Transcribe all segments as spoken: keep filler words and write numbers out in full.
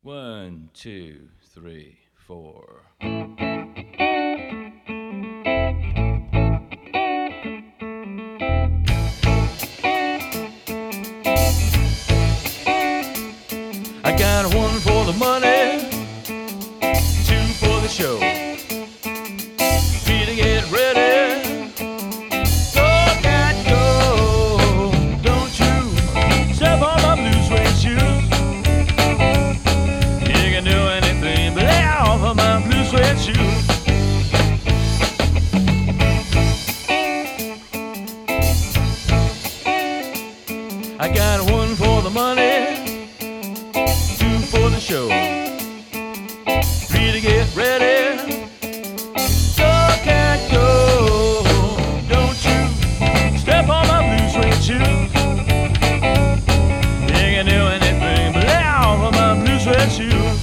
One, two, three, four. I got one for the money, two for the show. Three to get ready. Go, cat, go. Don't you step on my blue suede shoes. You can do anything but lay off of my blue suede shoes. I got one for the money, two for the show, three to get ready. Go, cat, go. Don't you step on my blue suede shoes. You can do anything but lay off of my blue suede shoes.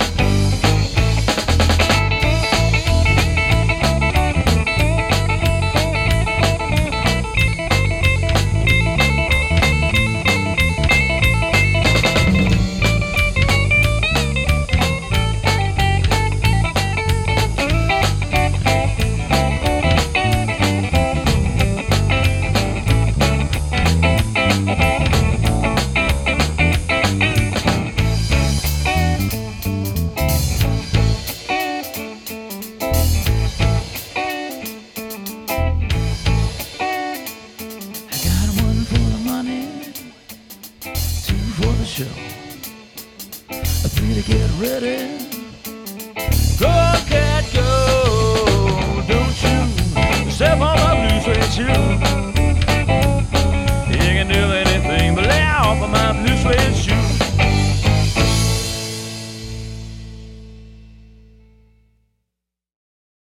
Show. A three to get ready. Go!